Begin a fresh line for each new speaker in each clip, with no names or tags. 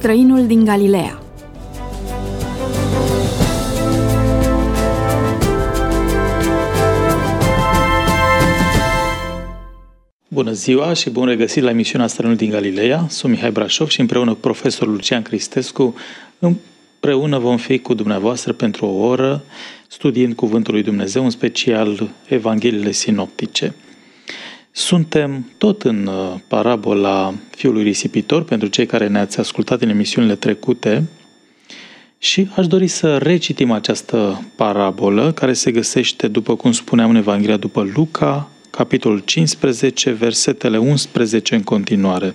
Străinul din Galileea.
Bună ziua și bun regăsit la emisiunea Străinul din Galileea. Sunt Mihai Brașov și împreună cu profesorul Lucian Cristescu împreună vom fi cu dumneavoastră pentru o oră studiind Cuvântul lui Dumnezeu, în special Evangheliile sinoptice. Suntem tot în parabola Fiului Risipitor, pentru cei care ne-ați ascultat în emisiunile trecute, și aș dori să recitim această parabolă, care se găsește, după cum spuneam, în Evanghelia după Luca, capitolul 15, versetele 11 în continuare.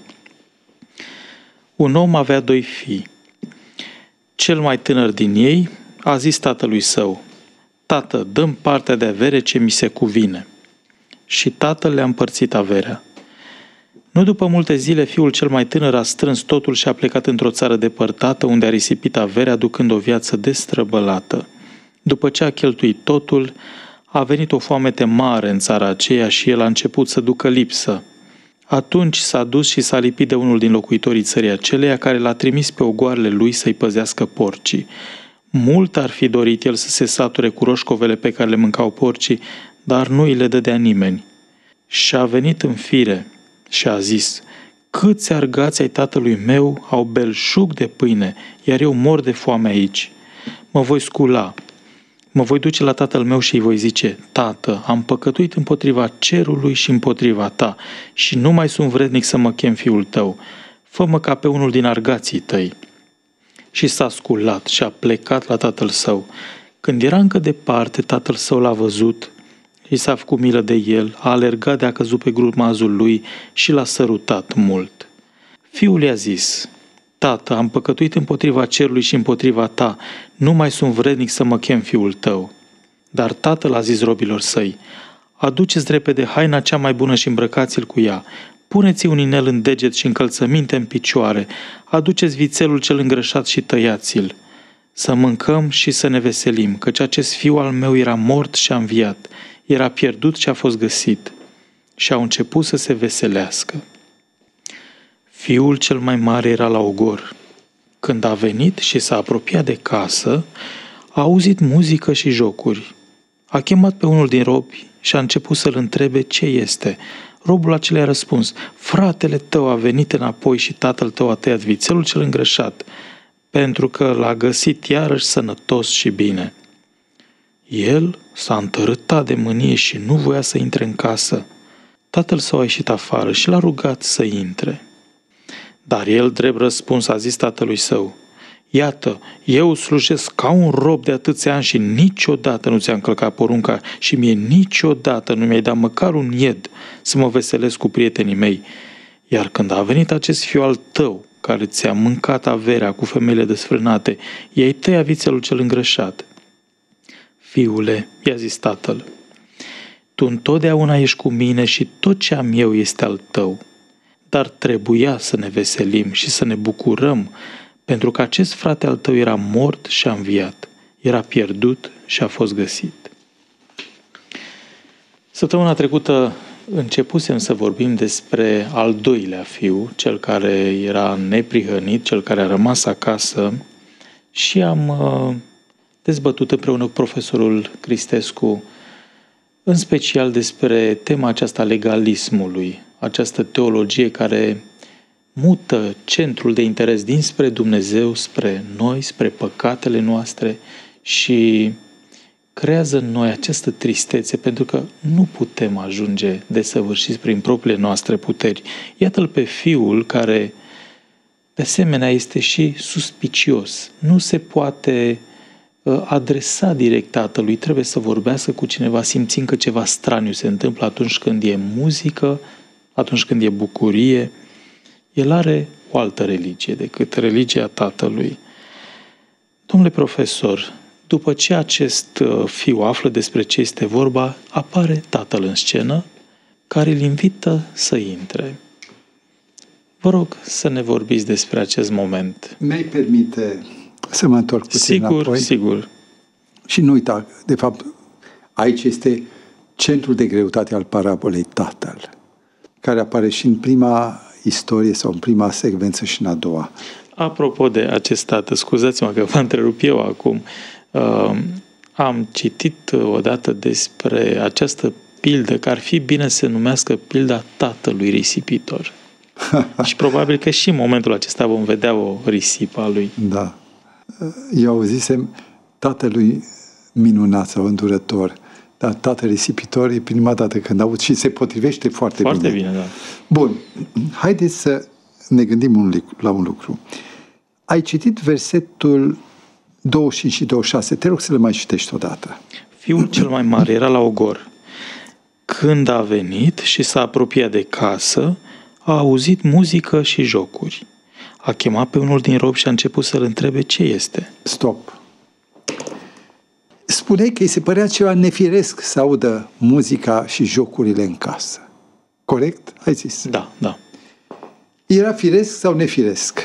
Un om avea 2 fii. Cel mai tânăr din ei a zis tatălui său: „Tată, dă-mi partea de avere ce mi se cuvine.” Și tatăl le-a împărțit averea. Nu după multe zile, fiul cel mai tânăr a strâns totul și a plecat într-o țară depărtată, unde a risipit averea, ducând o viață destrăbălată. După ce a cheltuit totul, a venit o foamete mare în țara aceea și el a început să ducă lipsă. Atunci s-a dus și s-a lipit de unul din locuitorii țării aceleia, care l-a trimis pe ogoarele lui să-i păzească porcii. Mult ar fi dorit el să se sature cu roșcovele pe care le mâncau porcii, dar nu îi le dădea nimeni. Și a venit în fire și a zis: „Câți argați ai tatălui meu au belșug de pâine, iar eu mor de foame aici. Mă voi scula, mă voi duce la tatăl meu și îi voi zice: Tată, am păcătuit împotriva cerului și împotriva ta și nu mai sunt vrednic să mă chem fiul tău. Fă-mă ca pe unul din argații tăi.” Și s-a sculat și a plecat la tatăl său. Când era încă departe, tatăl său l-a văzut și s-a făcut milă de el, a alergat de-a căzut pe grumazul lui și l-a sărutat mult. Fiul i-a zis: „Tată, am păcătuit împotriva cerului și împotriva ta, nu mai sunt vrednic să mă chem fiul tău.” Dar tatăl a zis robilor săi: „Aduceți repede haina cea mai bună și îmbrăcați-l cu ea, puneți un inel în deget și încălțăminte în picioare, aduceți vițelul cel îngrășat și tăiați-l. Să mâncăm și să ne veselim, căci acest fiu al meu era mort și a înviat, era pierdut și a fost găsit.” Și au început să se veselească. Fiul cel mai mare era la ogor. Când a venit și s-a apropiat de casă, a auzit muzică și jocuri. A chemat pe unul din robi și a început să-l întrebe ce este. Robul acela i-a răspuns: „Fratele tău a venit înapoi și tatăl tău a tăiat vițelul cel îngrășat, pentru că l-a găsit iarăși sănătos și bine.” El s-a întărâtat de mânie și nu voia să intre în casă. Tatăl său a ieșit afară și l-a rugat să intre. Dar el, drept răspuns, a zis tatălui său: „Iată, eu slujesc ca un rob de atâția ani și niciodată nu ți-am călcat porunca și mie niciodată nu mi-ai dat măcar un ied să mă veselesc cu prietenii mei. Iar când a venit acest fiu al tău, care ți-a mâncat averea cu femeile desfrânate, i-ai tăiat vițelul cel îngrășat.” „Fiule,” i-a zis tatăl, „tu întotdeauna ești cu mine și tot ce am eu este al tău. Dar trebuia să ne veselim și să ne bucurăm, pentru că acest frate al tău era mort și a înviat, era pierdut și a fost găsit.” Săptămâna trecută începusem să vorbim despre al doilea fiu, cel care era neprihănit, cel care a rămas acasă, și am dezbătut împreună cu profesorul Cristescu în special despre tema aceasta legalismului, această teologie care mută centrul de interes dinspre Dumnezeu, spre noi, spre păcatele noastre și creează în noi această tristețe pentru că nu putem ajunge desăvârșiți prin propriile noastre puteri. Iată-l pe fiul care de asemenea este și suspicios. Nu se poate adresa direct tatălui, trebuie să vorbească cu cineva, simțind că ceva straniu se întâmplă atunci când e muzică, atunci când e bucurie. El are o altă religie decât religia tatălui. Domnule profesor, după ce acest fiu află despre ce este vorba, apare tatăl în scenă, care îl invită să intre. Vă rog să ne vorbiți despre acest moment.
Mi-ai permite să mă întorc puțin înapoi?
Sigur.
Și nu uita, de fapt, aici este centrul de greutate al parabolei Tatăl, care apare și în prima istorie sau în prima secvență și în a doua.
Apropo de acest tată, scuzați-mă că vă întrerup eu acum, am citit odată despre această pildă, că ar fi bine să se numească pilda tatălui risipitor. Și probabil că și în momentul acesta vom vedea o risipă a lui.
Da. Eu auzisem tatălui minunat sau îndurător, dar tatăl risipitor e prima dată când aud și se potrivește foarte bine.
Foarte bine, da.
Bun, haideți să ne gândim la un lucru. Ai citit versetul 25 și 26, te rog să le mai citești odată.
Fiul cel mai mare era la ogor. Când a venit și s-a apropiat de casă, a auzit muzică și jocuri. A chemat pe unul din robi și a început să-l întrebe ce este.
Stop. Spuneai că îi se părea ceva nefiresc să audă muzica și jocurile în casă. Corect? Ai zis?
Da, da.
Era firesc sau nefiresc?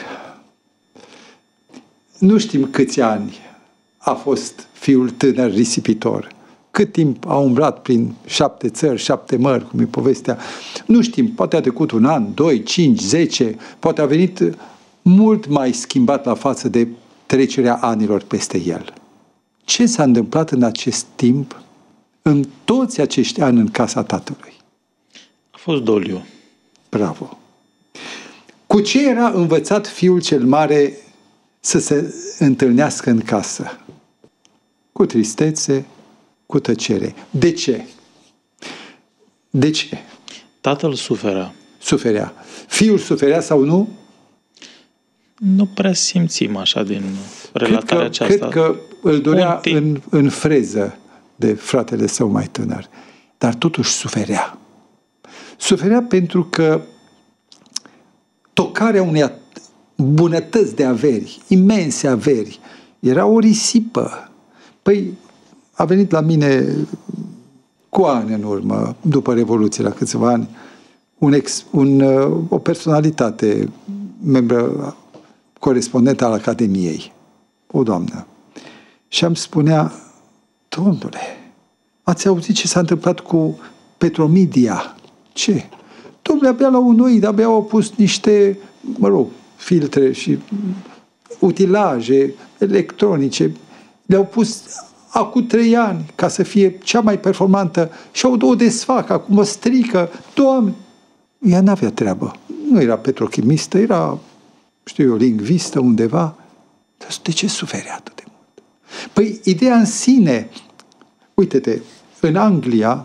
Nu știm câți ani a fost fiul tânăr risipitor. Cât timp a umblat prin 7 țări, 7 mări, cum e povestea. Nu știm, poate a trecut un an, 2, 5, 10, poate a venit mult mai schimbat la față de trecerea anilor peste el. Ce s-a întâmplat în acest timp, în toți acești ani în casa tatălui?
A fost doliu.
Bravo! Cu ce era învățat fiul cel mare să se întâlnească în casă? Cu tristețe, cu tăcere. De ce? De ce?
Tatăl suferea.
Suferea. Fiul suferea sau nu?
Nu prea simțim așa din relatarea aceasta.
Cred că îl dorea în freză de fratele său mai tânăr. Dar totuși suferea. Suferea pentru că tocarea unei bunătăți de averi, imense averi, era o risipă. Păi, a venit la mine cu ani în urmă, după Revoluție, la câțiva ani, o personalitate, membră corespondentă al Academiei, o doamnă. Și îmi spunea, domnule, ați auzit ce s-a întâmplat cu Petromedia? Ce? Domnule, abia la UNOID, abia au pus niște, filtre și utilaje electronice. Le-au pus acum 3 ani ca să fie cea mai performantă și o desfac, acum o strică. Doamne! Ea n-avea treabă. Nu era petrochimistă, era, lingvistă undeva. Dar de ce suferea atât de mult? Păi, ideea în sine, uite-te, în Anglia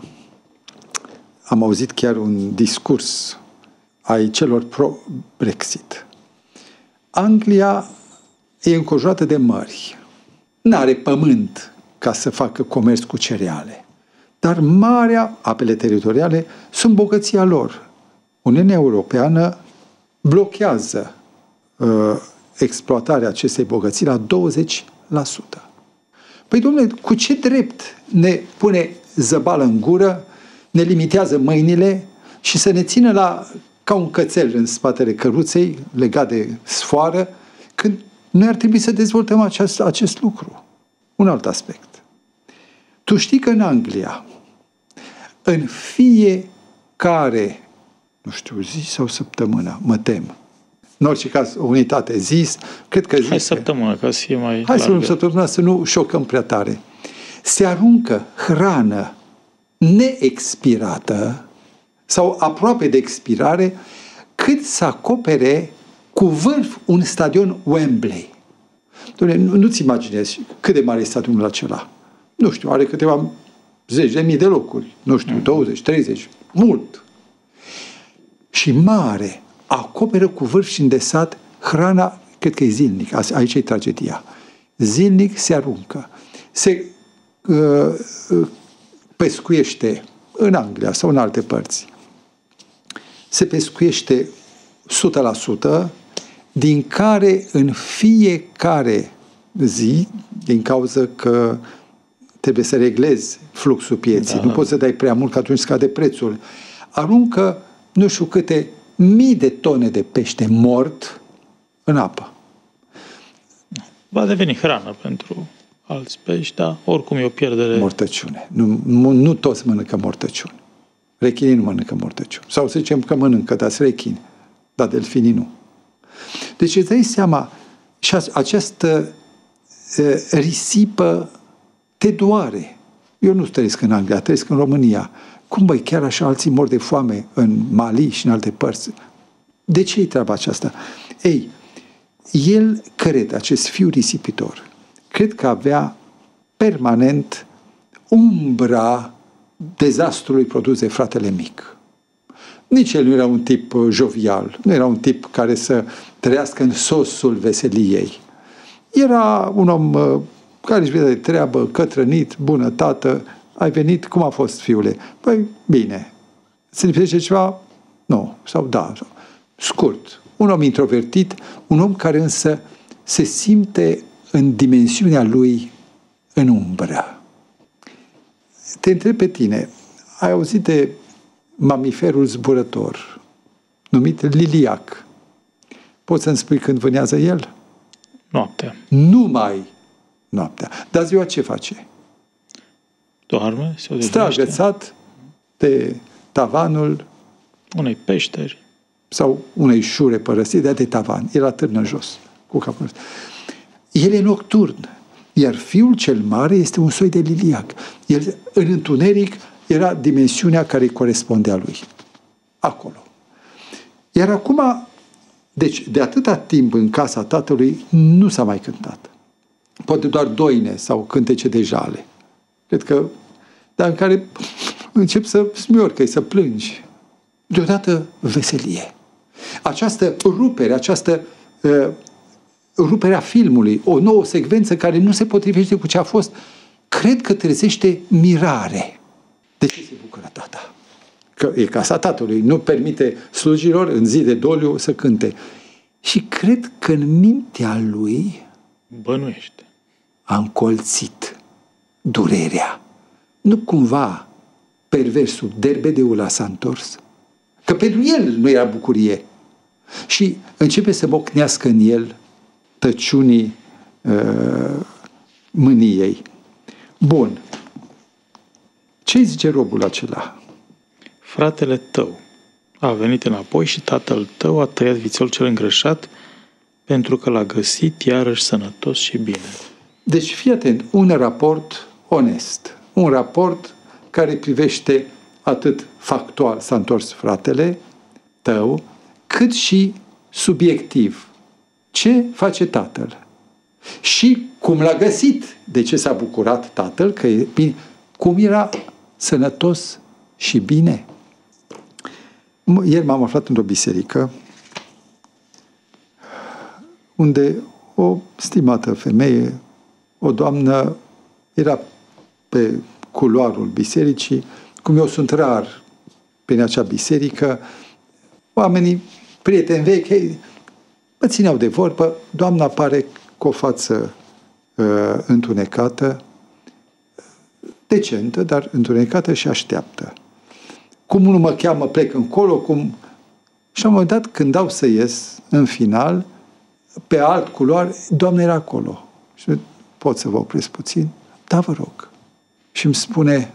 am auzit chiar un discurs ai celor pro-Brexit. Anglia e înconjurată de mări. N-are pământ ca să facă comerț cu cereale. Dar marea, apele teritoriale, sunt bogăția lor. Uniunea Europeană blochează exploatarea acestei bogății la 20%. Păi, domnule, cu ce drept ne pune zăbală în gură, ne limitează mâinile și să ne țină ca un cățel în spatele căruței, legat de sfoară, când noi ar trebui să dezvoltăm acest lucru? Un alt aspect. Tu știi că în Anglia, în fiecare, zi sau săptămână, mă tem, în orice caz, o unitate zis, cred că zi.
Hai săptămână, ca să fie mai largă.
Hai să luăm săptămâna, să nu șocăm prea tare. Se aruncă hrană neexpirată sau aproape de expirare, cât să acopere cu vârf un stadion Wembley. Nu-ți imaginezi cât de mare e stadionul acela. Nu știu, are câteva 10.000 de locuri. 20, 30, mult. Și mare, acoperă cu vârf și îndesat hrana, cred că e zilnic, aici e tragedia. Zilnic se aruncă. Se pescuiește în Anglia sau în alte părți. Se pescuiește 100%, din care în fiecare zi, din cauza că trebuie să reglezi fluxul pieții, nu poți să dai prea mult, că atunci scade prețul, aruncă nu știu câte mii de tone de pește mort în apă.
Va deveni hrană pentru alți pești, dar oricum e o pierdere.
Mortăciune. Nu toți mănâncă mortăciuni. Rechinii nu mănâncă mortăciuni. Sau să zicem că mănâncă, dar sunt rechini. Dar delfinii nu. Deci îți dai seama Și această risipă te doare. Eu nu trăiesc în Anglia, trăiesc în România. Cum băi, chiar așa alții mor de foame în Mali și în alte părți? De ce e treaba aceasta? Ei, el cred, acest fiu risipitor, cred că avea permanent umbra dezastrului produs de fratele mic. Nici el nu era un tip jovial, nu era un tip care să trăiască în sosul veseliei. Era un om care își vede de treabă, cătrănit, bună tată, ai venit, cum a fost, fiule? Păi, bine. Se lipsește ceva? Nu. Sau da. Scurt. Un om introvertit, un om care însă se simte în dimensiunea lui în umbră. Te întreb pe tine, ai auzit de mamiferul zburător, numit liliac? Poți să-mi spui când vânează el?
Noaptea.
Numai noaptea. Dar ziua ce face?
Doarme, se odihnește.
Stă agățat de tavanul
unei peșteri
sau unei șure părăsite de tavan. El atârnă jos cu capul. El e nocturn, iar fiul cel mare este un soi de liliac. El, în întuneric, era dimensiunea care îi corespundea lui. Acolo. Iar acum, deci, de atâta timp în casa tatălui, nu s-a mai cântat. Poate doar doine sau cântece de jale. Cred că, dar în care încep să smiorcăi, să plângi. Deodată veselie. Această rupere, această ruperea filmului, o nouă secvență care nu se potrivește cu ce a fost, cred că trezește mirare. De ce se bucură tata? Că e casa tatălui, nu permite slujilor în zi de doliu să cânte. Și cred că în mintea lui
bănuiește.
A încolțit durerea. Nu cumva perversul derbedeul s-a întors? Că pentru el nu era bucurie. Și începe să mocnească în el tăciunii mâniei. Bun. Ce zice robul acela?
Fratele tău a venit înapoi și tatăl tău a tăiat vițelul cel îngrășat pentru că l-a găsit iarăși sănătos și bine.
Deci fii atent, un raport onest, un raport care privește atât factual, s-a întors fratele tău, cât și subiectiv. Ce face tatăl? Și cum l-a găsit? De ce s-a bucurat tatăl? Că e bine. Cum era sănătos și bine? Ieri m-am aflat într-o biserică unde o stimată femeie, o doamnă, era pe culoarul bisericii, cum eu sunt rar prin acea biserică, oamenii, prieteni vechi, mă țineau de vorbă, doamna apare cu o față întunecată, decentă, dar întunecată și așteaptă. Cum nu mă cheamă, plec încolo, cum... Și la un moment dat, când dau să ies, în final, pe alt culoar, doamna era acolo. Și pot să vă opresc puțin? Da, vă rog. Și îmi spune,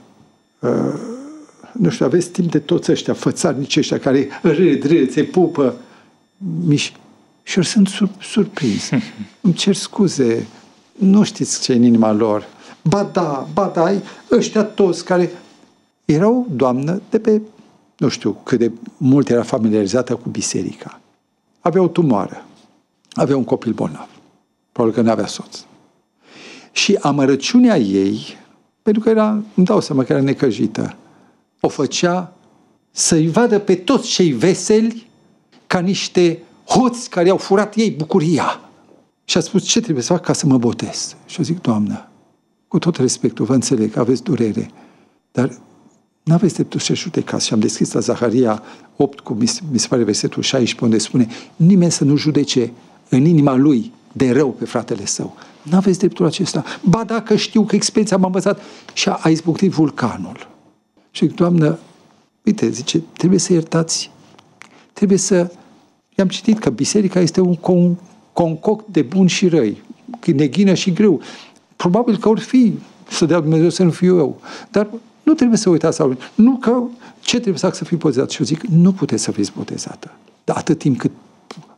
nu știu, aveți timp de toți ăștia, fățarnici ăștia, care râd, se pupă, miși. Și eu sunt surprins. Îmi cer scuze, nu știți ce e în inima lor. Ba da, ăștia toți care... Era o doamnă de pe, nu știu cât de mult era familiarizată cu biserica. Avea o tumoară. Avea un copil bolnav. Probabil că nu avea soț. Și amărăciunea ei, pentru că era, îmi dau seama că era necăjită, o făcea să-i vadă pe toți cei veseli ca niște hoți care au furat ei bucuria. Și a spus, ce trebuie să fac ca să mă botez? Și eu zic, Doamnă, cu tot respectul, vă înțeleg că aveți durere, dar n-aveți dreptul să judecați. Și am deschis la Zaharia 8, cu mi se pare versetul 16, unde spune, nimeni să nu judece în inima lui de rău pe fratele său. N-aveți dreptul acesta. Ba dacă știu că experiența m-a învățat. Și a izbucnit vulcanul. Și zic, Doamnă, uite, zice, trebuie să iertați. Trebuie să... I-am citit că biserica este un concoct de bun și răi, neghină și greu. Probabil că or fi, să dea Dumnezeu să nu fiu eu. Dar nu trebuie să uitați la oameni. Nu că ce trebuie să fac să fiu botezat? Și eu zic, nu puteți să fiți botezată. Dar atât timp cât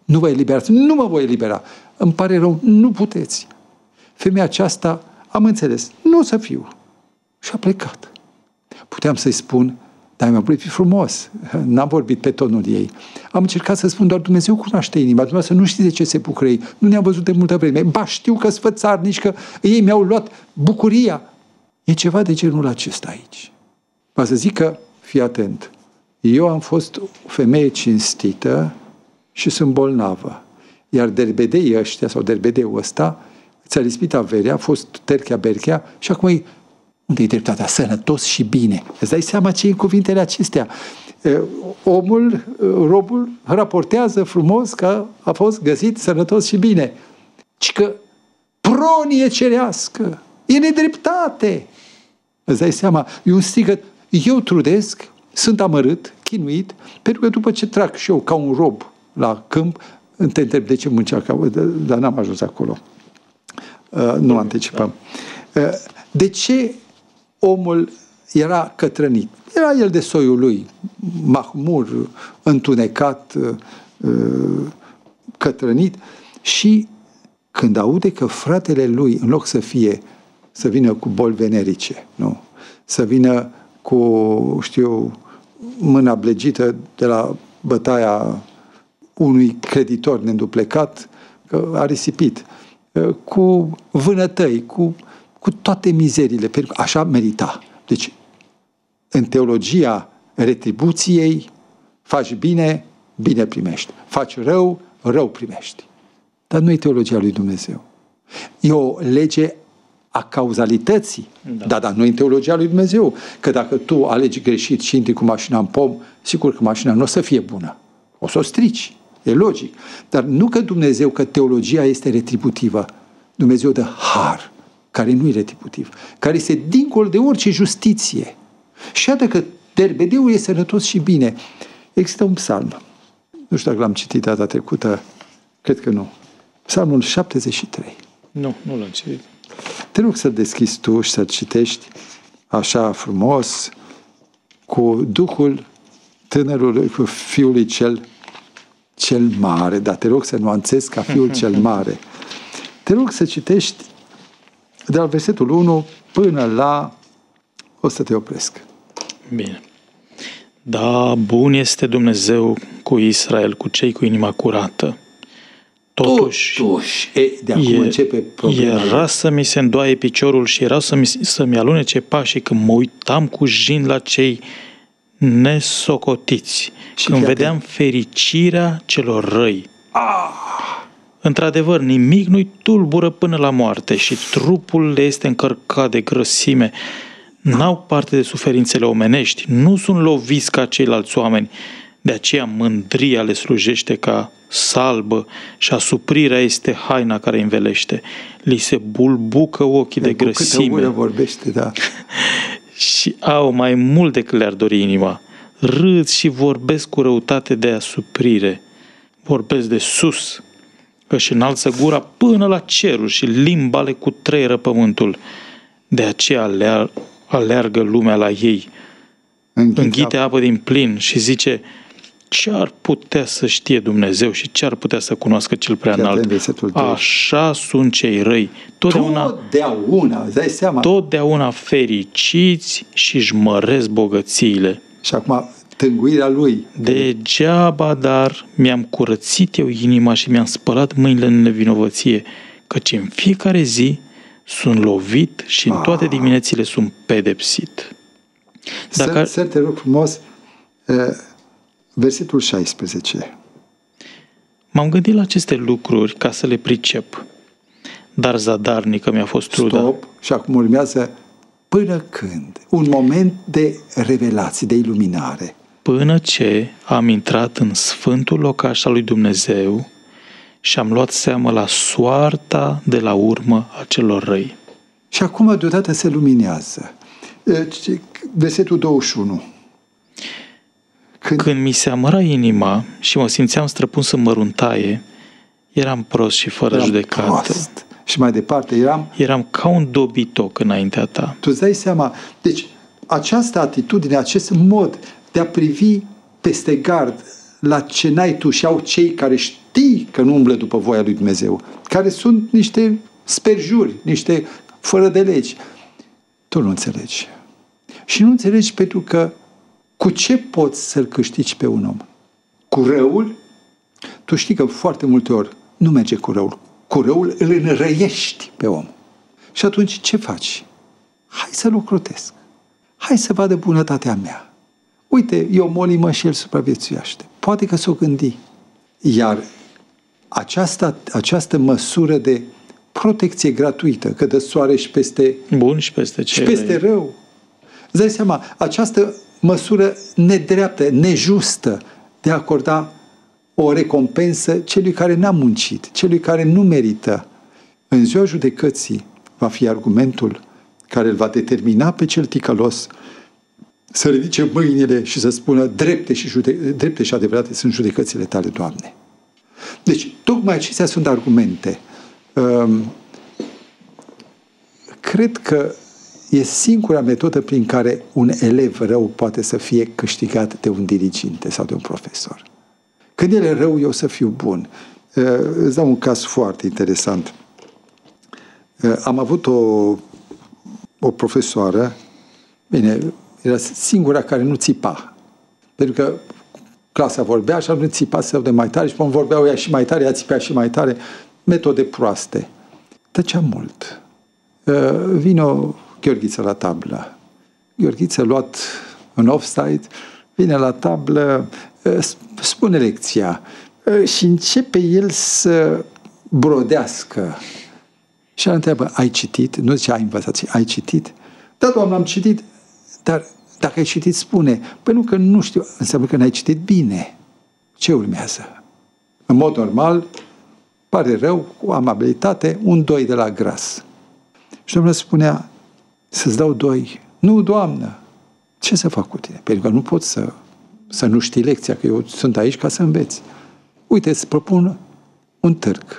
Nu vă eliberați. Nu mă voi elibera. Îmi pare rău, nu puteți. Femeia aceasta, am înțeles, nu o să fiu. Și a plecat. Puteam să-i spun, dar mi-a vorbit frumos. N-am vorbit pe tonul ei. Am încercat să spun, doar Dumnezeu cunoaște inima. Dumneavoastră nu știți de ce se bucură ei. Nu ne-am văzut de multă vreme. Ba, știu că sunt fățarnici, că ei mi-au luat bucuria. E ceva de genul acesta aici. Va să zic că, fii atent, eu am fost o femeie cinstită și sunt bolnavă. Iar derbedeii ăștia, sau derbedeul ăsta, ți-a lispit averea, a fost terchea-berchea și acum e, unde-i dreptatea? Sănătos și bine. Îți dai seama ce e în cuvintele acestea? Robul, raportează frumos că a fost găsit sănătos și bine. Ci că pronie cerească, e nedreptate. Îți dai seama? E un strigăt. Eu trudesc, sunt amărât, chinuit, pentru că după ce trag și eu ca un rob la câmp, te întreb de ce muncea, dar n-am ajuns acolo. Nu anticipăm. De ce omul era cătrănit? Era el de soiul lui, mahmur, întunecat, cătrănit, și când aude că fratele lui, în loc să vină cu boli venerice, nu? Să vină cu, mâna blegită de la bătaia unui creditor neînduplecat, că a risipit, cu vânătăi, cu toate mizerile, pentru că așa merita. Deci, în teologia retribuției, faci bine, bine primești. Faci rău, rău primești. Dar nu e teologia lui Dumnezeu. E o lege a cauzalității. Da. Dar nu e teologia lui Dumnezeu. Că dacă tu alegi greșit și intri cu mașina în pom, sigur că mașina nu o să fie bună. O să o strici. E logic. Dar nu că Dumnezeu, că teologia este retributivă. Dumnezeu dă har, care nu e retributiv, care este dincolo de orice justiție. Și iată că derbedeul e sănătos și bine. Există un psalm. Nu știu dacă l-am citit data trecută. Cred că nu. Psalmul 73.
Nu l-am citit.
Te rog să-l deschizi tu și să-l citești așa frumos, cu Duhul tânărului, cu Fiului cel mare. Dar te rog să nuanțezi ca Fiul cel mare. Te rog să citești de la versetul 1 până la... O să te opresc.
Bine. Da, bun este Dumnezeu cu Israel, cu cei cu inima curată. Totuși
de acum începe problema.
Era să mi se îndoaie piciorul și era să-mi alunece pașii când mă uitam cu jind la cei nesocotiți. Și când vedeam fericirea celor răi. Într-adevăr, nimic nu-i tulbură până la moarte și trupul le este încărcat de grăsime. N-au parte de suferințele omenești, nu sunt loviți ca ceilalți oameni. De aceea mândria le slujește ca salbă și asuprirea este haina care învelește. Li se bulbucă ochii de grăsime.
Câtă ură vorbește, da.
Și au mai mult decât le-ar dori inima. Râd și vorbesc cu răutate de asuprire. Vorbesc de sus, că își înalță gura până la cerul și limba le cutreieră pământul. De aceea aleargă lumea la ei. Înghite apă din plin și zice: ce ar putea să știe Dumnezeu și ce ar putea să cunoască cel prea înalt? Așa sunt cei răi. Totdeauna fericiți și își măresc bogățiile.
Și acum tânguirea lui.
Degeaba, dar mi-am curățit eu inima și mi-am spălat mâinile în nevinovăție, căci în fiecare zi sunt lovit și în toate diminețile sunt pedepsit.
Să te rog frumos, versetul 16.
M-am gândit la aceste lucruri ca să le pricep, dar zadarnică mi-a fost truda.
Stop, și acum urmează până când? Un moment de revelație, de iluminare.
Până ce am intrat în sfântul locaș al lui Dumnezeu și am luat seamă la soarta de la urmă a celor răi.
Și acum deodată se luminează. Versetul 21.
Când mi se amăra inima și mă simțeam străpuns în măruntaie, eram prost și fără judecată. Prost.
Și mai departe
eram ca un dobitoc înaintea ta.
Tu îți dai seama? Deci această atitudine, acest mod de a privi peste gard la ce n-ai tu și au cei care își știi că nu umblă după voia lui Dumnezeu, care sunt niște sperjuri, niște fără de legi, tu nu înțelegi. Și nu înțelegi pentru că cu ce poți să-l câștigi pe un om? Cu răul? Tu știi că foarte multe ori nu merge cu răul. Cu răul îl înrăiești pe om. Și atunci ce faci? Hai să-l ocrotesc. Hai să vadă bunătatea mea. Uite, eu molimă și el supraviețuiește. Poate că s-o gândi. Iar această măsură de protecție gratuită, că dă soare și peste
bun și peste
rău. Îți dai seama, această măsură nedreaptă, nejustă de a acorda o recompensă celui care n-a muncit, celui care nu merită. În ziua judecății va fi argumentul care îl va determina pe cel ticălos să ridice mâinile și să spună drepte și adevărate sunt judecățile tale, Doamne. Deci, tocmai acestea sunt argumente. Cred că e singura metodă prin care un elev rău poate să fie câștigat de un diriginte sau de un profesor. Când el e rău, eu să fiu bun. Îți dau un caz foarte interesant. Am avut o profesoară, bine, era singura care nu țipa. Pentru că clasa vorbea și nu țipa să de mai tare și până vorbeau ea și mai tare, ea țipea și mai tare. Metode proaste. Tăcea mult. Vino Gheorghiță la tablă. Gheorghiță luat în offside, vine la tablă, spune lecția și începe el să brodească. Și el întreabă, ai citit? Nu zice, ai învățat, ai citit? Da, doamnă, am citit. Dar dacă ai citit, spune. Păi nu, că nu știu. Înseamnă că n-ai citit bine. Ce urmează? În mod normal, pare rău, cu amabilitate, un 2 de la gras. Și domnul spunea, să-ți dau 2. Nu, doamnă. Ce să fac cu tine? Pentru că nu pot să nu știi lecția, că eu sunt aici ca să înveți. Uite, îți propun un târg.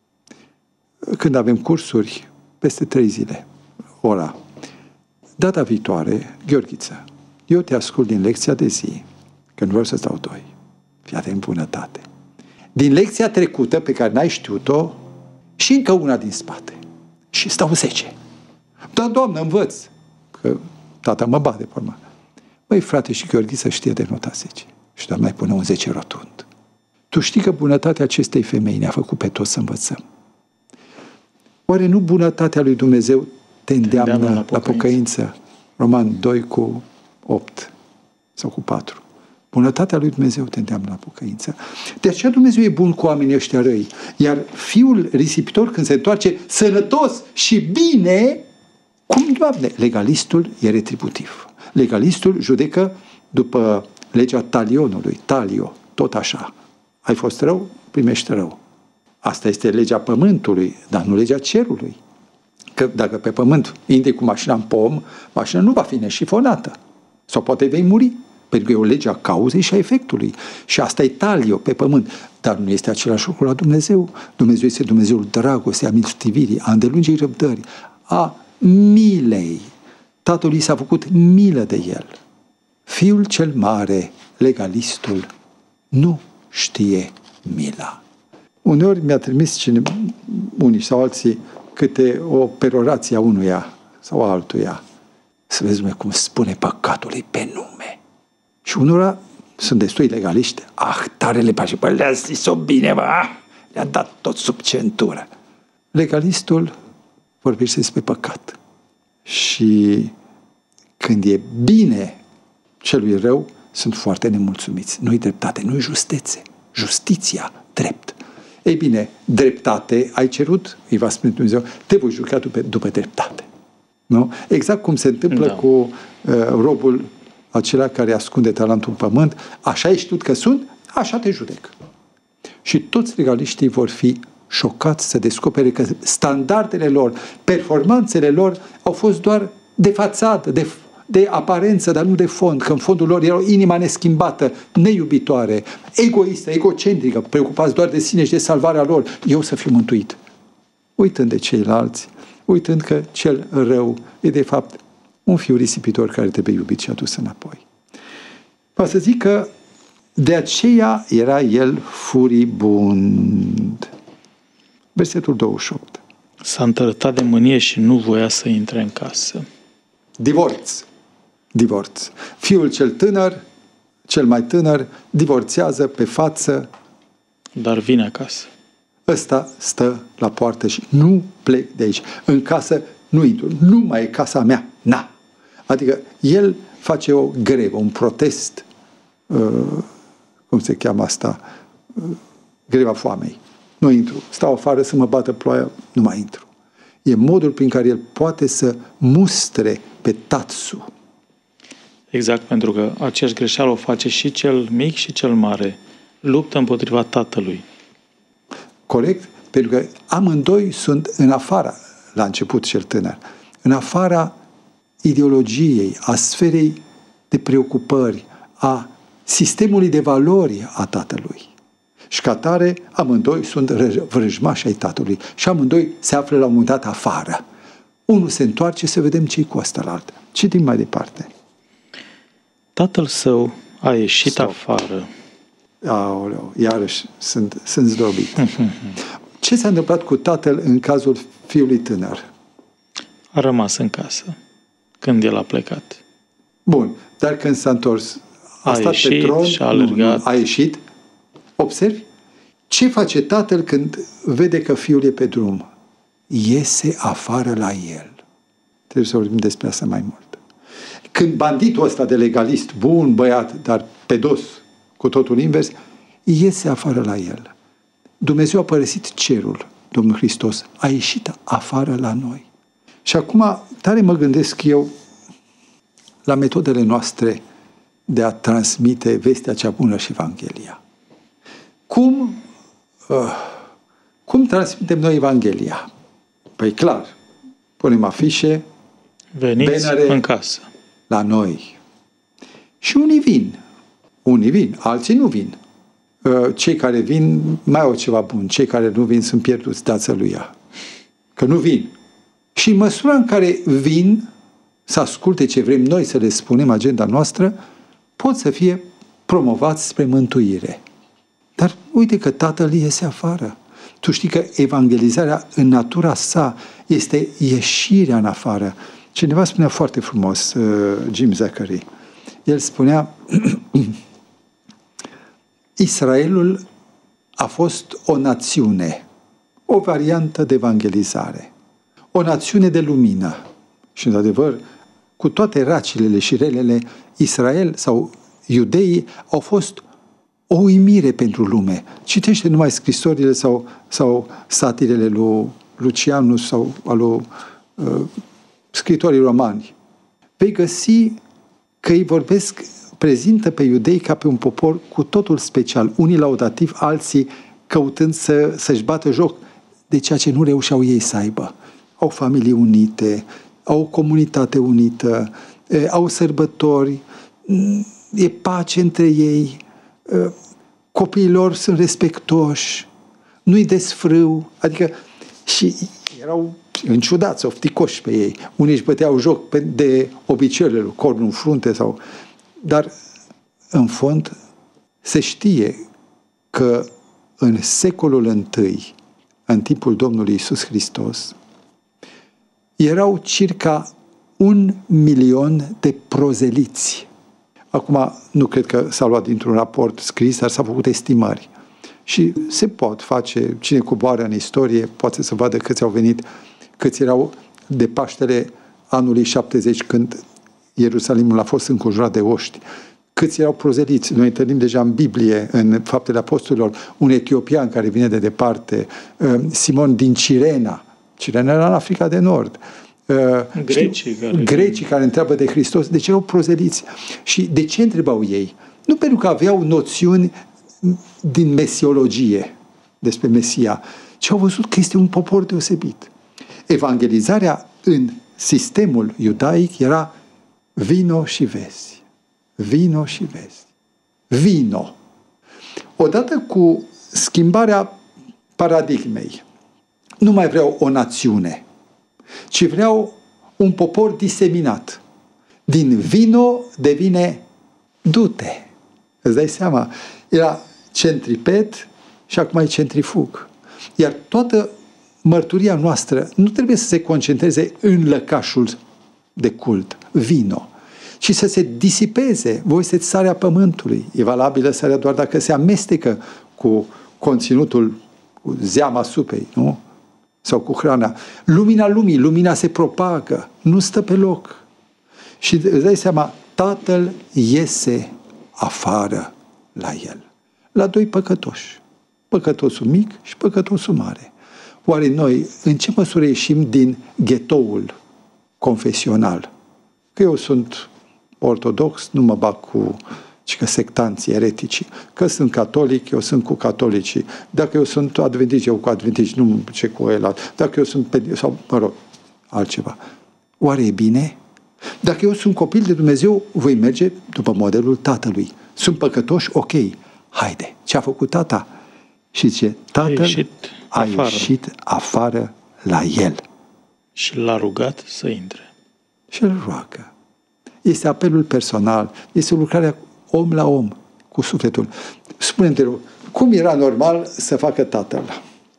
Când avem cursuri, peste 3 zile, ora. Data viitoare, Gheorghiță, eu te ascult din lecția de zi, că nu vreau să-ți dau 2. Fii atent în bunătate. Din lecția trecută, pe care n-ai știut-o, și încă una din spate. Și stau 10. Da, doamnă, învăț. Că tata mă bate, pe urmă. Băi, frate, și Gheorghiță știe de nota 10. Și doamna îi pune un 10 rotund. Tu știi că bunătatea acestei femei ne-a făcut pe toți să învățăm. Oare nu bunătatea lui Dumnezeu te îndeamnă la pocăință? Roman 2:8 sau cu 4. Bunătatea lui Dumnezeu te îndeamnă la pocăință. De aceea Dumnezeu e bun cu oamenii ăștia răi. Iar fiul risipitor, când se întoarce sănătos și bine, cum, Doamne? Legalistul e retributiv. Legalistul judecă după legea talionului. Talio, tot așa. Ai fost rău, primești rău. Asta este legea pământului, dar nu legea cerului. Că dacă pe pământ intri cu mașina în pom, mașina nu va fi neșifonată. Sau poate vei muri. Pentru că e o lege a cauzei și a efectului. Și asta e talio pe pământ. Dar nu este același lucru la Dumnezeu. Dumnezeu este Dumnezeul dragostei, a milstivirii, a îndelungii răbdări, a milei. Tatăl i s-a făcut milă de el. Fiul cel mare, legalistul, nu știe mila. Uneori mi-a trimis unii sau alții câte o perorație a unuia sau a altuia. Să vezi cum spune păcatului pe nume. Și unora sunt destui legaliști. Tare le place. Bă, le-a zis-o bine, bă. Le-a dat tot sub centură. Legalistul vorbește despre păcat. Și când e bine celui rău, sunt foarte nemulțumiți. Nu-i dreptate, nu-i justețe. Justiția, drept. Ei bine, dreptate ai cerut, îi va spune Dumnezeu, te voi judeca după dreptate. Nu? Exact cum se întâmplă cu robul acela care ascunde talentul în pământ, așa ai știut că sunt, așa te judec. Și toți legaliștii vor fi șocați să descopere că standardele lor, performanțele lor au fost doar de fațadă, de aparență, dar nu de fond, că în fondul lor erau inima neschimbată, neiubitoare, egoistă, egocentrică, preocupați doar de sine și de salvarea lor. Eu să fiu mântuit. Uitând de ceilalți, uitând că cel rău e de fapt un fiu risipitor care trebuie iubit și adus înapoi. Va să zic că De aceea era el furibund. Versetul 28.
S-a întărătat de mânie și nu voia să intre în casă.
Divorț. Fiul cel mai tânăr, divorțează pe față.
Dar vine acasă.
Ăsta stă la poartă și nu plec de aici. În casă nu intru. Nu mai e casa mea. Na. Adică el face o grevă, un protest. Cum se cheamă asta? Greva foamei. Nu intru. Stau afară să mă bată ploaia. Nu mai intru. E modul prin care el poate să mustre pe tatsu.
Exact, pentru că aceeași greșeală o face și cel mic și cel mare. Luptă împotriva tatălui.
Corect? Pentru că amândoi sunt în afara, la început cel tânăr, în afara ideologiei, a sferei de preocupări, a sistemului de valori a tatălui. Și ca tare, amândoi sunt vrăjmași ai tatălui. Și amândoi se află la un moment dat afară. Unul se întoarce să vedem ce-i cu ăstălalt. Citim mai departe.
Tatăl său a ieșit afară.
Aoleu, iarăși sunt zdrobit. Ce s-a întâmplat cu tatăl în cazul fiului tânăr?
A rămas în casă când el a plecat.
Bun, dar când s-a întors, a stat
ieșit
pe tron,
și a alergat.
a ieșit. Observi? Ce face tatăl când vede că fiul e pe drum? Iese afară la el. Trebuie să vorbim despre asta mai mult. Când banditul ăsta de legalist, bun băiat, dar pedos, cu totul invers, iese afară la el. Dumnezeu a părăsit cerul, Domnul Hristos, a ieșit afară la noi. Și acum, tare mă gândesc eu la metodele noastre de a transmite vestea cea bună și Evanghelia. Cum transmitem noi Evanghelia? Păi clar, punem afișe,
Veniți
bannere
în casă.
la noi. Și unii vin, alții nu vin. Cei care vin mai au ceva bun, cei care nu vin sunt pierduți, dați-l lui ea. Că nu vin. Și în măsura în care vin să asculte ce vrem noi să le spunem, agenda noastră, pot să fie promovați spre mântuire. Dar uite că tatăl iese afară. Tu știi că evangelizarea în natura sa este ieșirea în afară. Cineva spunea foarte frumos, Jim Zachary. El spunea, Israelul a fost o națiune, o variantă de evangelizare, o națiune de lumină. Și, într-adevăr, cu toate racilele și relele, Israel sau iudeii au fost o uimire pentru lume. Citește numai scrisorile sau satirele lui Lucianus sau al lui scritorii romani. Vei găsi că ei prezintă pe iudei ca pe un popor cu totul special, unii laudativ, alții căutând să-și bată joc de ceea ce nu reușeau ei să aibă. Au familii unite, au o comunitate unită, au sărbători, e pace între ei, copiii lor sunt respectoși, nu-i desfrâu, adică și erau înciudați, ofticoși pe ei. Unii își băteau joc de obiceiurile lui, cornul în frunte dar în fond se știe că în secolul I, în timpul Domnului Iisus Hristos, erau circa 1 milion de prozeliți. Acum, nu cred că s-a luat dintr-un raport scris, dar s-au făcut estimări. Și se pot face, cine coboară în istorie, poate să vadă câți au venit, câți erau de Paștele anului 70, când Ierusalimul a fost înconjurat de oști. Câți erau prozeliți. Noi întâlnim deja în Biblie, în Faptele Apostolilor, un etiopian care vine de departe, Simon din Cirena. Cirena era în Africa de Nord. Grecii care întreabă de Hristos. De ce erau prozeliți? Și de ce întrebau ei? Nu pentru că aveau noțiuni din mesiologie despre Mesia, ci au văzut că este un popor deosebit. Evangelizarea în sistemul iudaic era vino și vezi. Vino și vezi. Vino. Odată cu schimbarea paradigmei, nu mai vreau o națiune, ci vreau un popor diseminat. Din vino devine du-te. Îți dai seama? Era centripet și acum e centrifug. Iar toată mărturia noastră nu trebuie să se concentreze în lăcașul de cult, vino, ci să se disipeze. Voi sunteți sarea pământului. E valabilă sarea doar dacă se amestecă cu conținutul, cu zeama supei, nu? Sau cu hrana. Lumina lumii, lumina se propagă, nu stă pe loc. Și îți dai seama, Tatăl iese afară la el. La doi păcătoși. Păcătosul mic și păcătosul mare. Oare noi în ce măsură ieșim din ghetoul confesional? Că eu sunt ortodox, nu mă bag cu sectanții, ereticii. Că sunt catolic, eu sunt cu catolicii. Dacă eu sunt adventist, eu cu adventiști, nu ce cu el. Dacă eu sunt sau, mă rog, altceva. Oare e bine? Dacă eu sunt copil de Dumnezeu, voi merge după modelul Tatălui. Sunt păcătoși? Ok. Haide. Ce a făcut Tata? Și zice, Tatăl a ieșit afară la el.
Și l-a rugat să intre.
Și îl roagă. Este apelul personal. Este lucrarea om la om, cu sufletul. Spune-mi, te rog, cum era normal să facă Tatăl?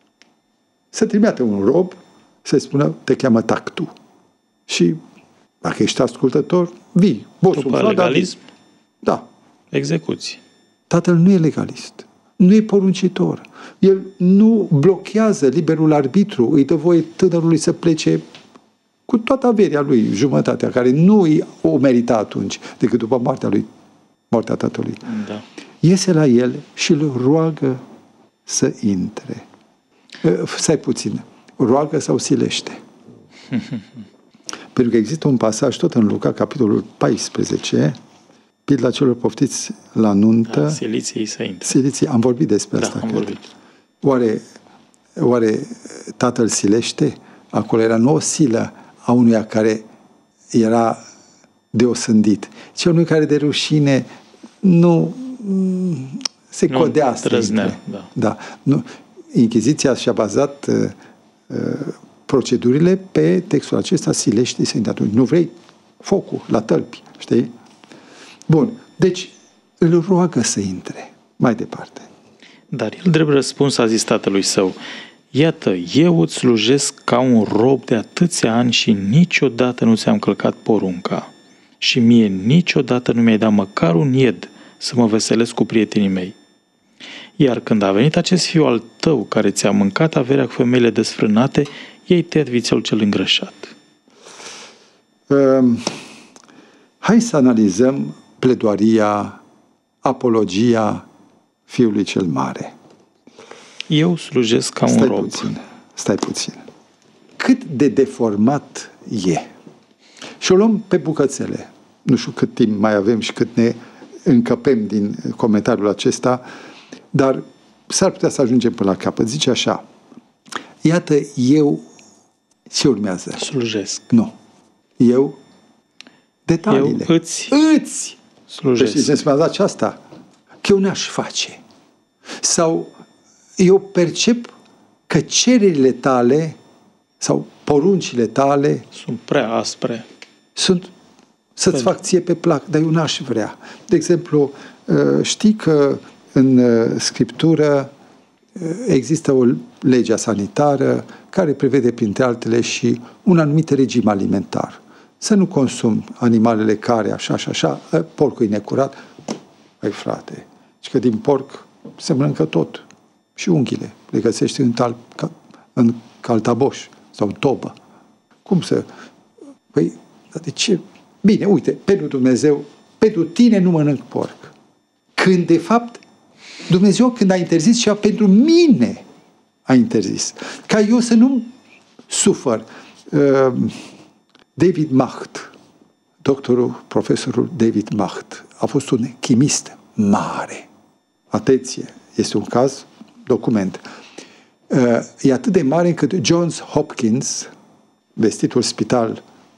Să trimită un rob să-i spună, te cheamă Tactu. Și dacă ești ascultător, vii.
După legalism?
Da.
Execuție.
Tatăl nu e legalist. Nu e poruncitor. El nu blochează liberul arbitru. Îi dă voie tânărului să plece cu toată averia lui, jumătatea, care nu o merita atunci, decât după moartea tatălui.
Da.
Iese la el și îl roagă să intre. Stai puțin. Roagă sau silește? Pentru că există un pasaj tot în Luca, capitolul 14, pildă celor poftiți la nuntă.
Da, siliții să intre.
Siliții, am vorbit despre asta.
Am vorbit.
Oare tatăl silește? Acolo era nu o silă a unuia care era deosândit, ci unui care de rușine nu se codea să intre. Da. Nu. Inchiziția și-a bazat procedurile pe textul acesta, silește să intre. Atunci nu vrei focul la tălpi, știi? Bun, deci îl roagă să intre. Mai departe.
Dar el, drept răspuns, a zis tatălui său, iată, eu îți slujesc ca un rob de atâția ani și niciodată nu ți-am călcat porunca. Și mie niciodată nu mi-ai dat măcar un ied să mă veselesc cu prietenii mei. Iar când a venit acest fiu al tău, care ți-a mâncat averea cu femeile desfrânate, i-ai tăiat vițelul cel îngrășat.
Hai să analizăm pledoaria, apologia fiului cel mare.
Eu slujesc ca un rob.
Stai puțin. Cât de deformat e. Și o luăm pe bucățele. Nu știu cât timp mai avem și cât ne încăpem din comentariul acesta, dar s-ar putea să ajungem până la capăt. Zice așa, iată, eu ce urmează?
Slujesc.
Nu. Eu detaliile.
Eu îți slujesc.
Deci înseamnă aceasta, că eu n-aș face. Sau eu percep că cererile tale sau poruncile tale
sunt prea aspre.
Sunt să-ți fac ție pe plac, dar eu n-aș vrea. De exemplu, știi că în Scriptură există o lege sanitară care prevede, printre altele, și un anumit regim alimentar. Să nu consumi animalele care, așa și așa, porcul e necurat. Păi, frate, și că din porc se mănâncă tot. Și unghiile le găsești în caltaboș sau în tobă. Cum să... Păi, de ce? Bine, uite, pentru Dumnezeu, pentru tine nu mănânc porc. Când, de fapt, Dumnezeu, când a interzis ceva, pentru mine a interzis. Ca eu să nu sufăr. David Macht, profesorul David Macht, a fost un chimist mare. Atenție, este un caz, document. E atât de mare încât Johns Hopkins, vestitul spital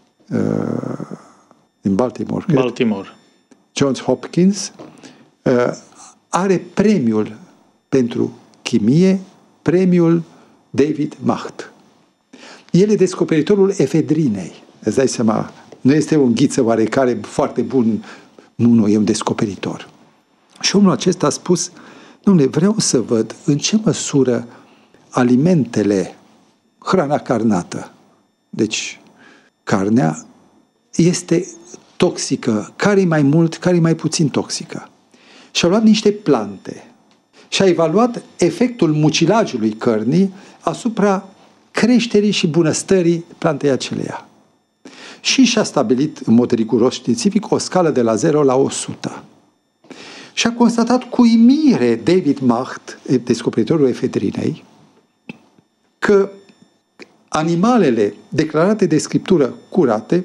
din Baltimore. Johns Hopkins are premiul pentru chimie, premiul David Macht. El e descoperitorul efedrinei. Îți dai seama, nu este un ghiță oarecare foarte bun, nu, e un descoperitor. Și omul acesta a spus, dom'le, vreau să văd în ce măsură alimentele, hrana carnată, deci carnea, este toxică, care e mai mult, care e mai puțin toxică. Și a luat niște plante și a evaluat efectul mucilagiului cărnii asupra creșterii și bunăstării plantei aceleia. Și și-a stabilit în mod riguros științific o scală de la 0 la 100. Și a constatat cu uimire David Macht, descoperitorul efedrinei, că animalele declarate de Scriptură curate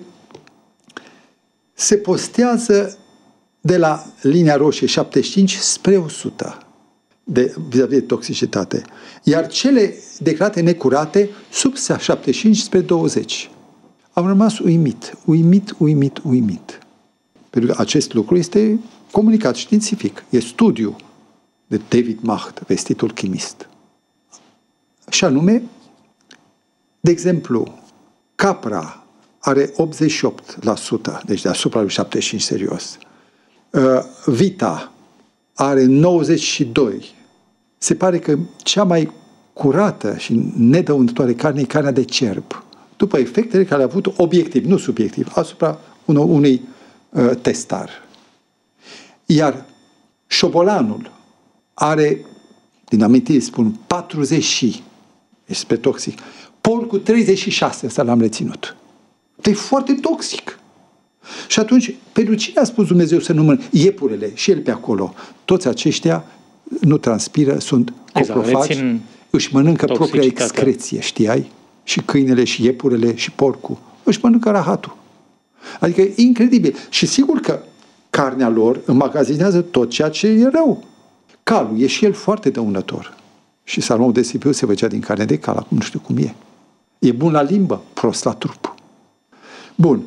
se postează de la linia roșie 75 spre 100 vis-a-vis de toxicitate. Iar cele declarate necurate sub 75 spre 20. Am rămas uimit. Pentru că acest lucru este comunicat științific. E studiu de David Macht, vestitul chimist. Și anume, de exemplu, capra are 88%, deci deasupra lui 75 serios. Vita are 92%. Se pare că cea mai curată și nedăunătoare carne e carnea de cerb, după efectele care le-a avut obiectiv, nu subiectiv, asupra unui testar. Iar șobolanul are, din amintire spun, 40, este toxic. Porcul 36, ăsta l-am reținut. E foarte toxic. Și atunci, pentru cine a spus Dumnezeu să nu mănânce? Iepurele și el pe acolo. Toți aceștia nu transpiră, sunt coprofaci, își mănâncă propria excreție, știai? Și câinele, și iepurele, și porcul. Își mănâncă rahatul. Adică e incredibil. Și sigur că carnea lor înmagazinează tot ceea ce e rău. Calul e și el foarte dăunător. Și salmul de Sibiu se făcea din carne de cal, acum nu știu cum e. E bun la limbă, prost la trup. Bun.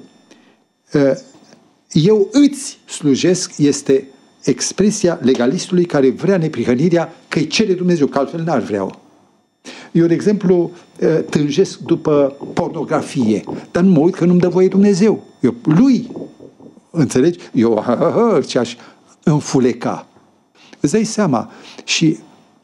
Eu îți slujesc este expresia legalistului care vrea neprihănirea că îi cere Dumnezeu, că altfel n-ar vrea-o. Eu, de exemplu, tânjesc după pornografie, dar nu mă uit că nu-mi dă voie Dumnezeu. Eu, lui, înțelegi? Eu ce-aș înfuleca. Îți dai seama? Și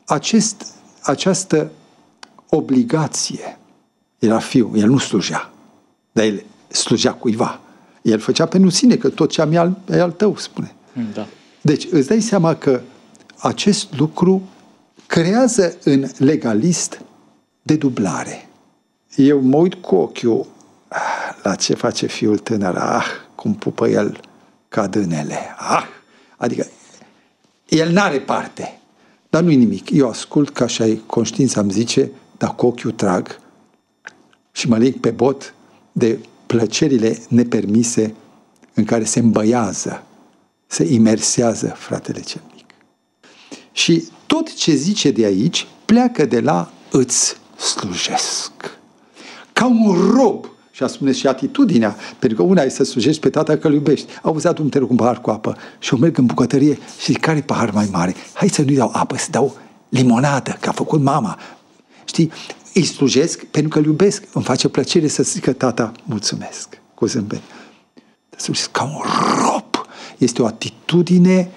această obligație, era fiu, el nu slujea, dar el slujea cuiva. El făcea pentru sine, că tot ce am e al tău, spune.
Da.
Deci îți dai seama că acest lucru creează în legalist dedublare. Eu mă uit cu ochiul la ce face fiul tânăr, cum pupă el ca dânele, adică el n-are parte, dar nu-i nimic. Eu ascult ca așa conștiința îmi zice, dar cu ochiul trag și mă leg pe bot de plăcerile nepermise în care se îmbăiază, se imersează fratele cel mic. Și tot ce zice de aici pleacă de la îți slujesc. Ca un rob. Și a spune și atitudinea, pentru că una e să slujești pe tata că îl iubești. Auzi, adu-mi te rog un pahar cu apă. Și eu merg în bucătărie și care pahar mai mare? Hai să nu-i dau apă, să dau limonadă, că a făcut mama. Știi? Îi slujesc pentru că îl iubesc. Îmi face plăcere să zică tata, mulțumesc, cu zâmbet. Slujesc ca un rob. Este o atitudine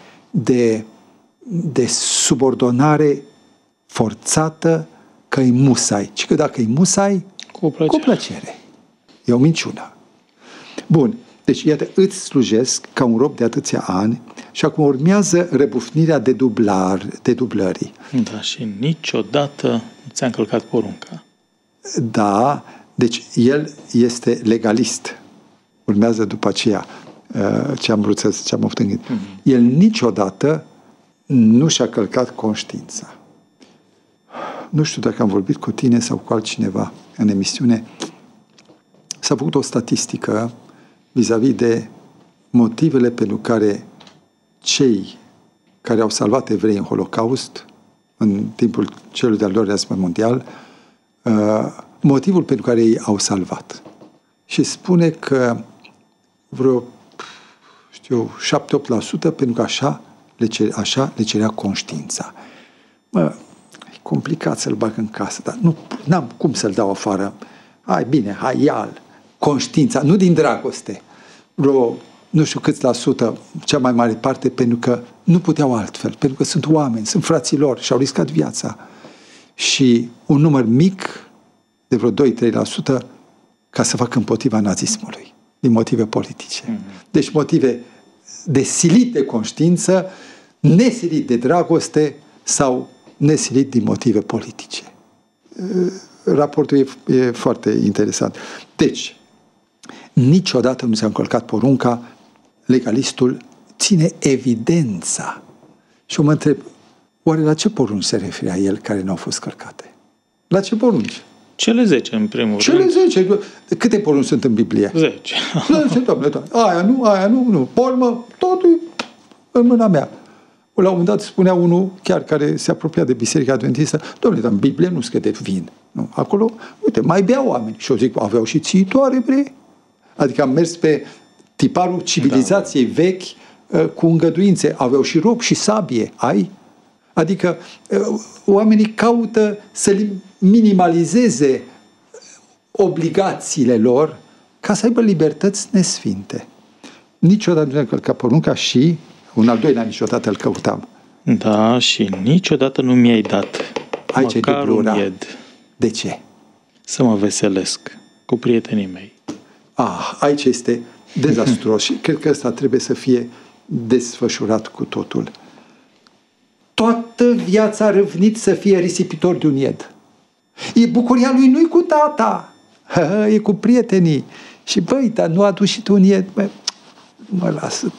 de subordonare forțată, că îi musai. Și că dacă îi musai, cu plăcere. E o minciună. Bun. Deci, iată, îți slujesc ca un rob de atâția ani și acum urmează rebufnirea dedublării.
Da, și niciodată nu ți-a încălcat porunca.
Da, deci el este legalist. Urmează după aceea ce am vrut să zic, ce am obtânit. El niciodată nu și-a călcat conștiința. Nu știu dacă am vorbit cu tine sau cu altcineva în emisiune. S-a făcut o statistică vis-a-vis de motivele pentru care cei care au salvat evrei în Holocaust, în timpul celui de-al doilea război mondial, motivul pentru care ei au salvat. Și spune că vreo 7-8% pentru că așa le cerea conștiința. E complicat să-l bag în casă, dar n-am cum să-l dau afară. Hai, bine, hai, ia-l. Conștiința, nu din dragoste. Vreo, nu știu câți la sută, cea mai mare parte, pentru că nu puteau altfel, pentru că sunt oameni, sunt frații lor și au riscat viața. Și un număr mic, de vreo 2-3%, ca să facă împotriva nazismului, din motive politice. Deci motive de silit de conștiință, nesilit de dragoste sau nesilit din motive politice. Raportul e foarte interesant. Deci, niciodată nu s-a încălcat porunca, legalistul ține evidența. Și eu mă întreb, oare la ce porunci se referea el care nu au fost călcate? La ce porunci?
Cele 10, în primul
Cele
rând.
10. Câte porunci sunt în Biblie?
10.
10, Doamne. Aia nu. Pe urmă, totul în mâna mea. La un moment dat spunea unul, chiar care se apropia de Biserica Adventistă, Doamne, dar în Biblie nu scrie de vin. Nu. Acolo, uite, mai beau oameni. Și eu zic, aveau și țiitoare, bre? Adică am mers pe tiparul civilizației vechi cu îngăduințe. Aveau și rob și sabie. Adică oamenii caută să minimalizeze obligațiile lor ca să aibă libertăți nesfinte. Niciodată nu încălca porunca și un al doilea niciodată îl căutam.
Da, și niciodată nu mi-ai dat
Aici
măcar un ied
De ce?
să mă veselesc cu prietenii mei.
Aici este dezastruos și cred că ăsta trebuie să fie desfășurat cu totul. Toată viața a râvnit să fie risipitor de un ied. Bucuria lui nu-i cu tata, e cu prietenii. Și băi, dar nu a adus și tu un ied? Mă lasă.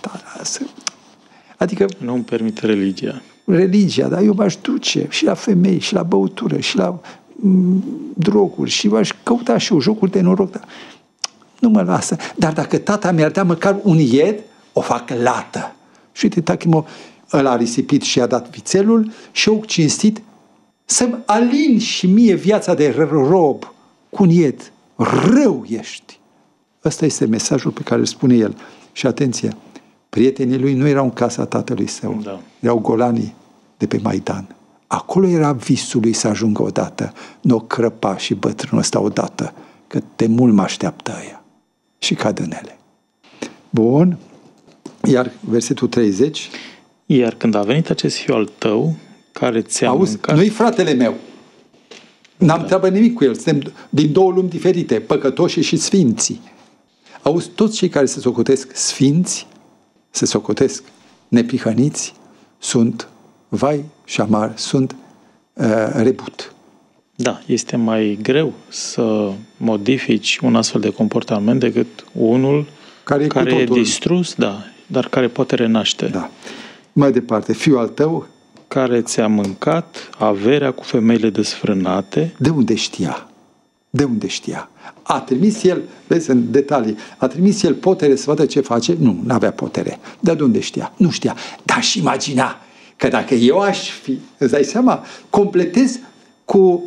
Adică
Nu îmi permite
religia, dar eu m-aș duce și la femei, și la băutură, și la droguri, și m-aș căuta și eu jocuri de noroc. Dar nu mă lasă. Dar dacă tata mi-ar da măcar un ied, o fac lată. Și uite, Tachimo ăla a risipit și a dat vițelul și eu cinstit să-mi alin și mie viața de rob cu un ied. Rău ești! Ăsta este mesajul pe care îl spune el. Și atenție, prietenii lui nu erau în casa tatălui său, erau golanii de pe Maidan. Acolo era visul lui să ajungă odată, nu o crăpa și bătrânul ăsta odată, că de mult mă așteaptă ăia. Și cad în ele. Bun, iar versetul 30.
Iar când a venit acest fiu al tău, care ți-a mâncat...
Nu-i fratele meu. N-am treabă nimic cu el. Suntem din două lumi diferite, păcătoșii și sfinții. Auzi, toți cei care se socotesc sfinți, se socotesc neprihăniți, sunt vai și amar, sunt rebut.
Da, este mai greu să modifici un astfel de comportament decât unul care e distrus, dar care poate renaște.
Da. Mai departe, fiul al tău
care ți-a mâncat averea cu femeile desfrânate.
De unde știa? De unde știa? A trimis el, vezi în detalii, a trimis el potere să vadă ce face? Nu, n-avea potere. Dar de unde știa? Nu știa. Dar și imagina că dacă eu aș fi, îți dai seama, completez cu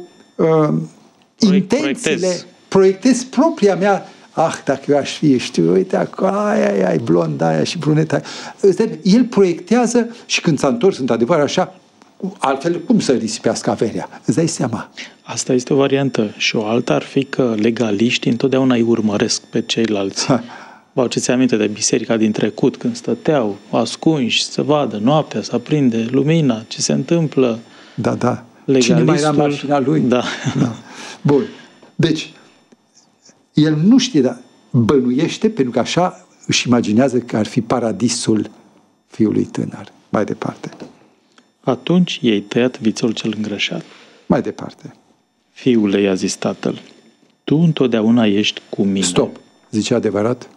intențiile, proiectez propria mea. Dacă eu aș fi, știu, uite acolo, ai blonda aia și bruneta aia. El proiectează și când s-a întors într-adevăr așa, altfel cum să risipească averea? Îți dai seama?
Asta este o variantă. Și o alta ar fi că legaliștii întotdeauna îi urmăresc pe ceilalți. Bă, ce ți aminte de biserica din trecut, când stăteau ascunși să vadă noaptea, să aprinde lumina, ce se întâmplă.
Da. Cine mai era mașina lui?
Da.
Bun. Deci, el nu știe, dar bănuiește, pentru că așa își imaginează că ar fi paradisul fiului tânăr. Mai departe.
Atunci ei tăiat vițel cel îngrășat.
Mai departe.
Fiule, i-a zis tatăl, tu întotdeauna ești cu mine.
Stop. Zice adevărat?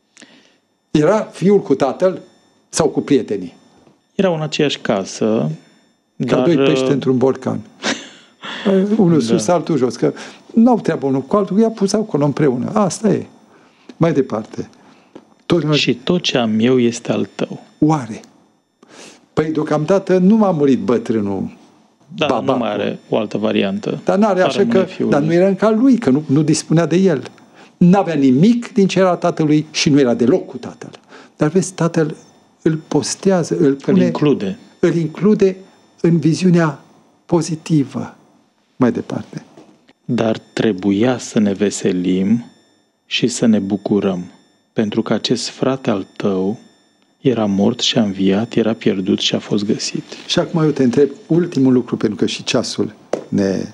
Era fiul cu tatăl sau cu prietenii?
Erau în aceeași casă,
ca doi pești într-un borcan. Unul sus, altul jos. Că n-au treabă unul cu altul, i-a pus acolo împreună. Asta e. Mai departe.
Și tot ce am eu este al tău.
Oare? Păi deocamdată nu m-a murit bătrânul.
Da, nu mai are o altă variantă.
Dar n-are așa că... Dar nu era încă al lui, că nu dispunea de el. N-avea nimic din ce era tatălui și nu era deloc cu tatăl. Dar vezi, tatăl îl postează, îl include în viziunea pozitivă. Mai departe.
Dar trebuia să ne veselim și să ne bucurăm, pentru că acest frate al tău Era mort și a înviat, era pierdut și a fost găsit.
Și acum eu te întreb ultimul lucru, pentru că și ceasul ne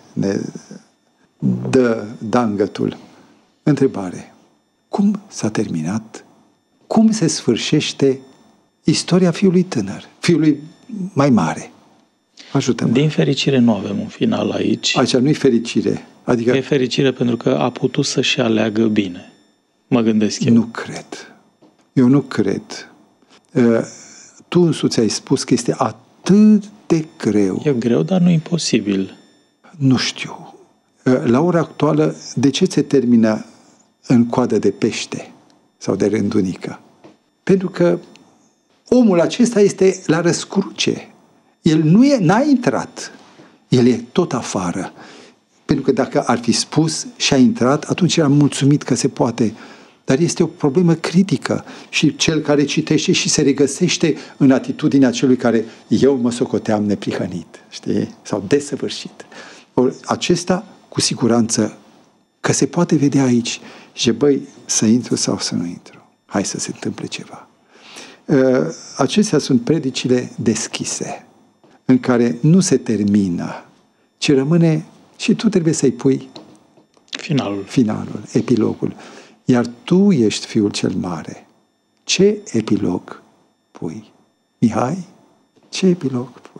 dă dangătul. Întrebare. Cum s-a terminat? Cum se sfârșește istoria fiului tânăr, fiului mai mare? Ajută-mă.
Din fericire nu avem un final aici.
Aici nu-i fericire. Adică
E fericire pentru că a putut să-și aleagă bine. Mă gândesc eu.
nu cred. Eu nu cred. Tu însuți ai spus că este atât de greu.
E greu, dar nu imposibil.
Nu știu. La ora actuală, de ce se termină în coadă de pește sau de rândunică? Pentru că omul acesta este la răscruce. El n-a intrat. El e tot afară. Pentru că dacă ar fi spus și a intrat, atunci era mulțumit că se poate. Dar este o problemă critică și cel care citește și se regăsește în atitudinea celui care eu mă socoteam neprihănit, știi? Sau desăvârșit. Or, acesta, cu siguranță, că se poate vedea aici și băi, să intru sau să nu intru. Hai să se întâmple ceva. Acestea sunt predicile deschise, în care nu se termină, ci rămâne și tu trebuie să-i pui finalul, epilogul. Iar tu ești fiul cel mare. Ce epilog pui? Mihai, ce epilog pui?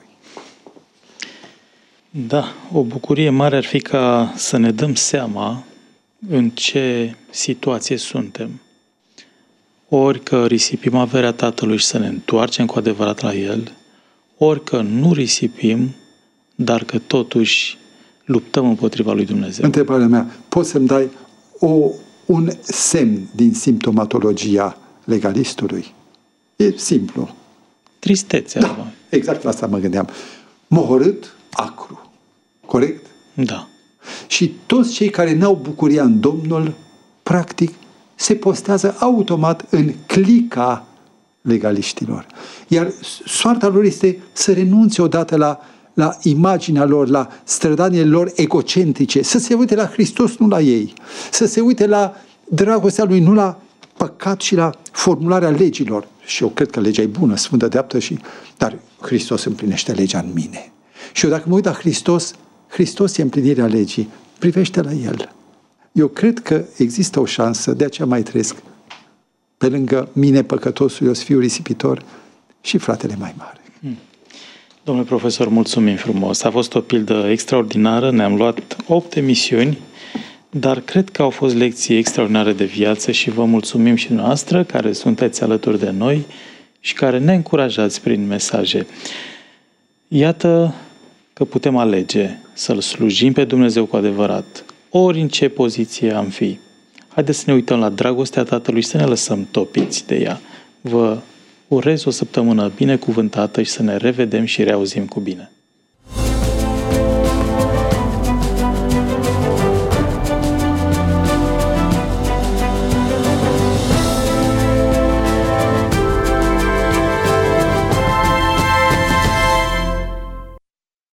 Da, o bucurie mare ar fi ca să ne dăm seama în ce situație suntem. Ori că risipim averea Tatălui și să ne întoarcem cu adevărat la El, ori că nu risipim, dar că totuși luptăm împotriva lui Dumnezeu.
Întrebarea mea, poți să-mi dai un semn din simptomatologia legalistului? E simplu.
Tristețea.
Da, exact la asta mă gândeam. Mohorât, acru. Corect?
Da.
Și toți cei care n-au bucuria în Domnul, practic, se postează automat în clica legaliștilor. Iar soarta lor este să renunțe odată la imaginea lor, la strădanile lor egocentrice, să se uite la Hristos, nu la ei, să se uite la dragostea Lui, nu la păcat și la formularea legilor. Și eu cred că legea e bună, sfântă, dreaptă, dar Hristos împlinește legea în mine. Și eu dacă mă uit la Hristos, Hristos e împlinirea legii, privește la El. Eu cred că există o șansă, de aceea mai trăiesc pe lângă mine, păcătosul, eu fiu risipitor, și fratele mai mare.
Domnule profesor, mulțumim frumos. A fost o pildă extraordinară, ne-am luat 8 emisiuni, dar cred că au fost lecții extraordinare de viață și vă mulțumim și noastră care sunteți alături de noi și care ne încurajați prin mesaje. Iată că putem alege să-L slujim pe Dumnezeu cu adevărat, ori în ce poziție am fi. Haideți să ne uităm la dragostea Tatălui și să ne lăsăm topiți de ea. Vă urez o săptămână binecuvântată și să ne revedem și reauzim cu bine.